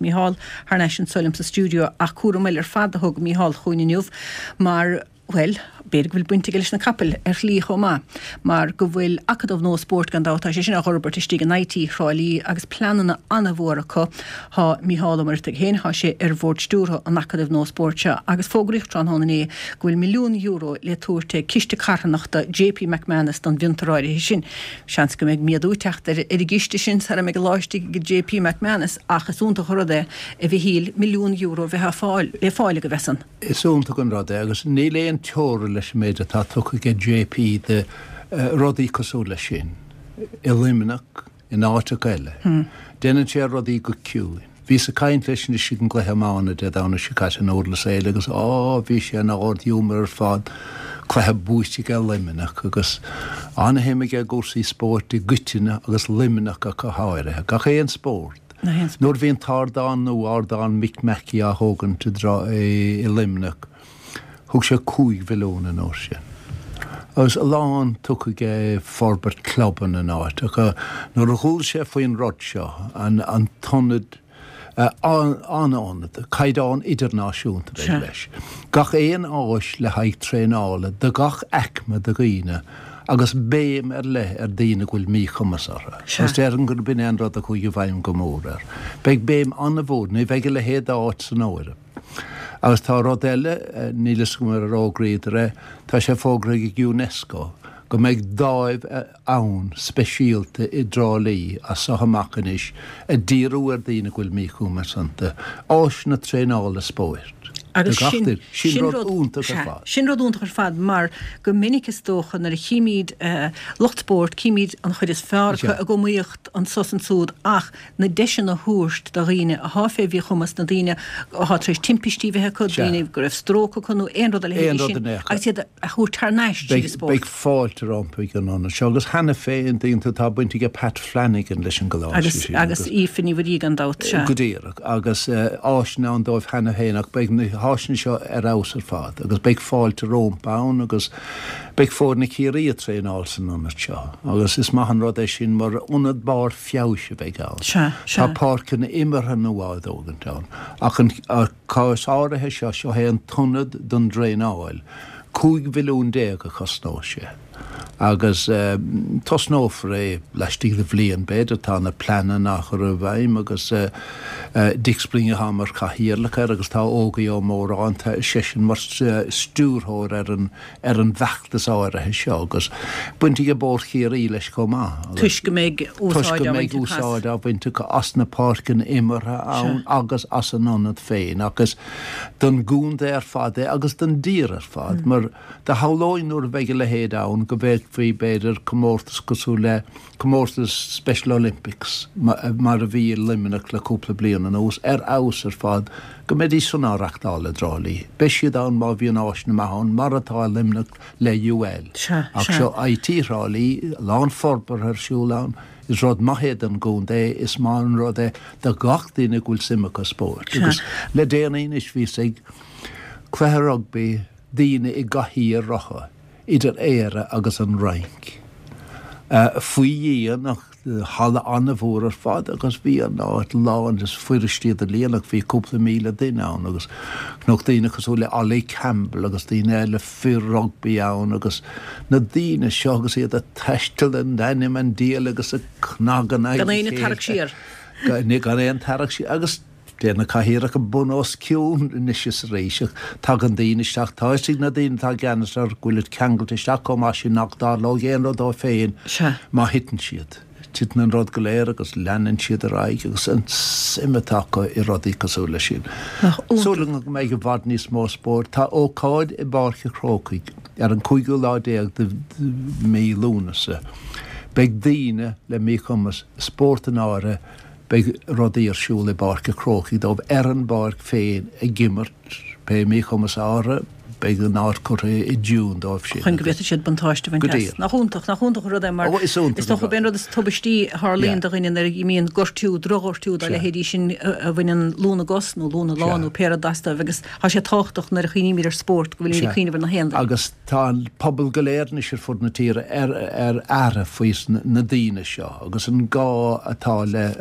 Mícheál Harneis an solim sa stúdio a cuara meil fada thug Mícheál chuoineniuh mar well beir bhfuil buinte geis na capel lí chomá mar go bhfuil acadmh nó sport gan dátá sé sin a Robert istí an IT chráilí agus plananna anna bhracha há Mícheál marta héin há sé bhórt stúra an acadmh nó sportse agus fógrichtran hánané gohfuil milliún euro le túirte ciste carnachta JP McManus don vintaráide sin seans go méid miadúteachtar i giste sin sa me go láistí go JP McManus achasúnta chorada a bhí híl milliún euro bheit le fáile go bhesan. Isúnta an rada agus níléon teóra leis méid atá tucha go JP de rodí cosúla sin i liminach in áte eile. Dénn sé rodí go ciúin. Bhí sa caint leis sin si an gluthe mána de dána si caiite an ólas éile agus bhí sé an áirdúmar ar fád cluthe búiste go liminach agus anna héime go gúsaí sport i gutine agus liminach a go háirithe. Gach éon sport. Nuair bhíon tardán nó ardán mic meici a thógan te dra i liminach. Thug sé 5 milliún an áir sin. Agus lán tucha go forbert clubban an áit. Nuair a chúil sé faoin rod seo an tonad anánad, caidán idirnáisiúnta bheith leis. Gach éon áis le haig tréála, de gach eicme de gine, agus béim le daine bhfuil mí chumasara. Agus dearan gur bin an rud a chuig bhaim go mór. Beag béim anna bhór, ní bheith le héad áit san áire. Agus tá rud eile nílas go mar arágréadre, tá sé fógraigh UNESCO, go méid dáibh ann speisialta i drálí a sahamachchanis a díruar daine bhfuil mí chumasanta, áis na tréála spóirt. Agus sin rud únta ar fad mar go minic is dóchan ar a chiimiid lochtbord, chiimiid an chuid is fearcha a go muocht an sosan súd ach na deisian na húst da riine a háfé bhí chumas na daine a há trééis timpistívithe chu daine go raibh stróca chunú éon rud a le sin agus siad a chuair tarnéis sport. Beag fáilte rompaigh an anna seo agus hena féin daonnta tá buinte go Pat Flanagan leis an goláis. Agus ífanní bhí an dát se. Go dtíreach agus áisna an dóibh hena héanaach beag na háisna seo ás ar fád, agus beag fáilte rómpán agus beag fór na cíí a tréáilsan an seo. Agus is maithan rud é sin mar únad bar fiáise beag áil. Tá páircin imartha nó bháid ógantán. Ach an cáis áirithe seo hé an tunad don dréáil. 5 milliún déag a chosnáise. Agus tosnófar é leistí le bblion beidir tá na plana nach ar a bhaim agus dicspringe hamar cahiirlacha agus tá ógaí ó mórán sin mar stúrthóir ar an bheachtas áirithe seo agus buinte go bór chéirí leis comá. Tuis go méid úsáid a buinte go as na páircin imartha ann agus as an anad féin agus don gún ar fad agus don dír ar fad mar de háláin nuair bheith le héad ann go bhéid fao beidir comórtas cosú le comórtas Special Olympics mar a bhí liminach le cúpla bliana an ós ás ar fad go méid í san áreachtála drálí. Be siad an má bhí an áis na maithán mar atá liminach le UL. Ach seo IT-rálí lán forbar ar siúlán is rud maithéad an gún é is má an rud é de gach daine gúil simachas spórt. Agus le déanaine is bhí sig cluthe rugby daine i gahíí rocha idir éire agus an rank. Fuí nach halla anna bhór ar fad agus bhí an áit láin is fuiristíad a léanach bhí cúpla míle duine ann agus nach daine chusú le Alé Campbell agus daine eile fir rugby ann agus na daine seo agus iad a teistil an daine an díal agus a cnagan gan éine tarach sír. Gan éon tarach sír agus déna caihíach a bunós ciún inis réiseach tá an daine isteach táisí na daine tá geanas ar ghuiilid ceangailt isteach com sin nachdá lá géan rud á féin má hitan siad. Titan an rud go léir agus leanan siad a raig agus an simatacha i rodí cosúla sin. Súlan go méid go bhd níos mó spórt tá ócáid i barcha chrócaig ar an 5 de mí lúnasa. Beag daine le mí chumas spórt an áire beag rodí ar siúla barcha chrócaig dóibh an barc féin a gimmart pe mí chumas áire beag an ácurtha i dún dóibh sin. Chun go bhíte siad bantáiste bhain test. Nach húntaach rud mar is doch go ben rud is tubistí Harlín do rinne ar íon gortú drogortú a le hédí sin a bhain lúna gos nó lúna lán ó péradasta agus há sé táchtach nar a chiní mír sport go bhfuil chuoine na hen. Agus tá pobl goléirne sé fud na tíre ar aire faois na daine seo agus an gá atá le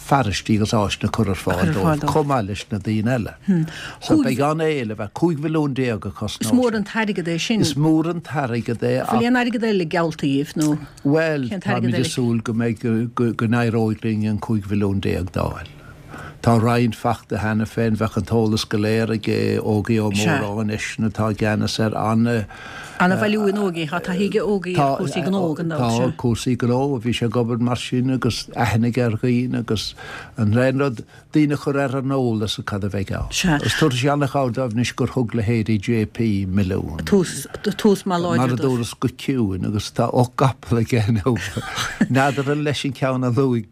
ferristígus áisna chuir fáil comáis na daon eile. So be gan éile bheith 5 milliún déag a cosná. Is mór an tairige é sin. Is mór an tairige é. Fuilíon airige le gealtaíomh nó? Well, tá mí de súl go méid go nairóigling an 5 milliún déag dáil. Tá rain fachta hena féin bheith an tólas go léir ógaí ó mór an isna tá gceannas Anna bhilúin ógaí, tá hiige ógaí a cúsaí gnógan dá. Tá cúsaí gnó, bhí sé gobar mar sin agus aithna gargaín agus an réinrad daoine chur an nólas a cad a bheith á. Is tuair seannach ádámh níos gur thug le héirí JP milliún. Tús má láidir. Mar a dúras go ciúin agus tá ó gapla gceanú. Nádar an leis sin ceanna luigh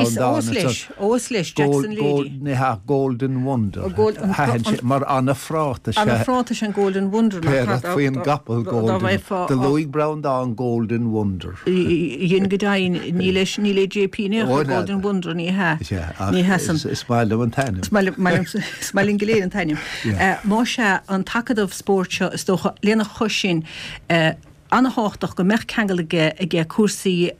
Ós leis Jackson Lady. Neha Golden Wonder. Mar Anna Fráta an Golden Wonder. Faoin gapal Golden. The Louis Brown an Golden Wonder. Dhéon go dain ní le JP ne Golden Wonder ní ha. Ní hasan. Smaile an tainim. Smailin goléir an tainim. Má se an takeadmh sport is dócha léna chosin anna háach go mech cheangaige a gé cuasaí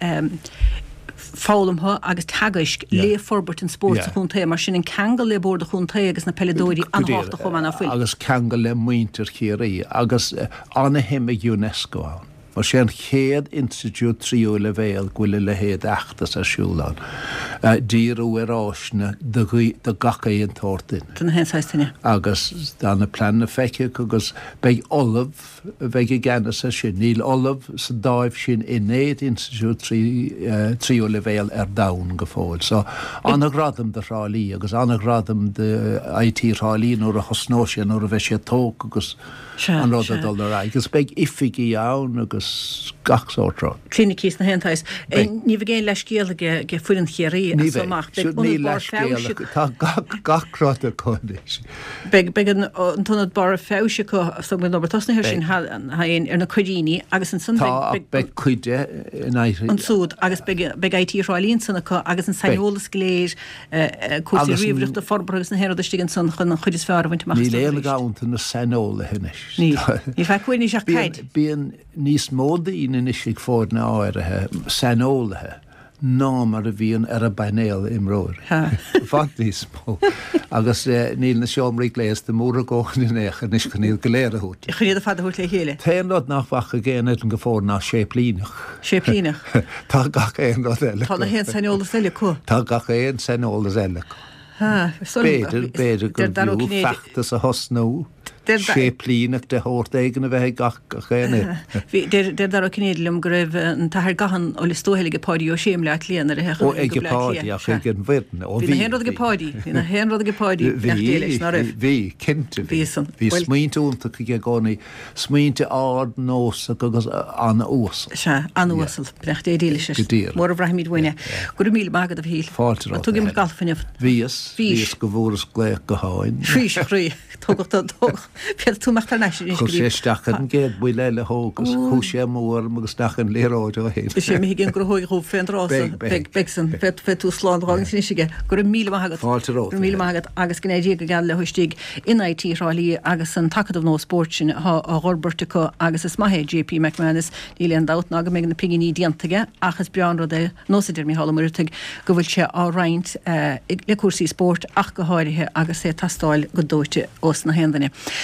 fálamtha agus tagaisc le forbert an sport a chunta mar sin an cheangal le bord a chunta agus na peladóirí anháachta chumana fuil. Agus cheangal le muintir chéirí agus anna him a UNESCO an. Mar sé an chéad institute tríú le bhéal ghuiile le héad achtas a siúlán. Díú áisna de gacha an tortin. Dna hensáistíine. Agus dána planna feice agus beidh olaf bheith gceannas a sin. Níl olaf sa dáibh sin inéad institute tríú le bhéal dán go fáil. So anna gradam de rálíí agus anna gradam de IT rálíí nóair a chosnóisian nóair a bheith sé tóg agus an rud a dul ra. Agus beidh ifigí ann agus gachsátrá. Clínicís na hentais. Ní bh géin leis céalaige ge fuin chéirí a samach. Ní leis céalaige. Tá gachrát a condis. Beg an tunad bar féise go sa mé nobertasna hir sin haon ar na chuiríní agus an san beg chuide an súd agus beg IT ráilín sanna agus an saolas léir cuasí riomhreacht a forbragus na héirdistigin san chun chuidir fear bhaint Ní léana gáanta na sanóla hinis. Ní feicúin seach caid. Bíon níos móda ína isig fór na áirithe sanólathe ná mar a bhíon ar a banéal imróir. Fad níos mó. Agus níl na seomraí léas de mór a ggóchan in écha níos go níl go léir a hút. Chunéad a fad a hút le chéile. Téan rud nachfacha géanaid an go fór ná séplínach. Séplínach. Tá gach éon rud eile. Tá na héan sanólas eile có. Tá gach éon sanólas eile. Béidir go bhú feachtas a hosnú. Séplínach de hórtaigen a bheith gach chéine. Déir dar cinnéadlumm go raibh an tathir gahan ó le stóhéige páidí ó séim le líana a hecha. Ó ige páidí a chu gin bhirna. Bhí na héanrad go páidí. Bhí na héanrad go páidí. Bhí cinnte bhí. Bhí smaointúnta go gánaí smaointe ád nós agus anna ús. Se anna úsal brecht é díile sé. Mór a bhraithimid bhaine. Gur mí mágad a bhíl. Fáilterá. Tugi mar galfaneh. Vís go bhóras gléach go háin. Fís chrí. Tógad Pe túach neis séstachan géad bu leile hógus chúsé mór agus stachan léráid ó hé. sé mé gin gur hóig hó féinrá Besan fe tú sláánráin sinige gur mí mí agus gnédí go gan le thuistíigh inIT-rálíí agus an takeadmh nó sportsin a Robertcha agus is maihé JP McManus í leon dat aga mé na pinginí diantaige achas breanrá é nóidir mí hálamirteigh go bhfuil se á roiint le cuasaí sport ach go háirithe agus sé tastáil go dóite os na hendanne.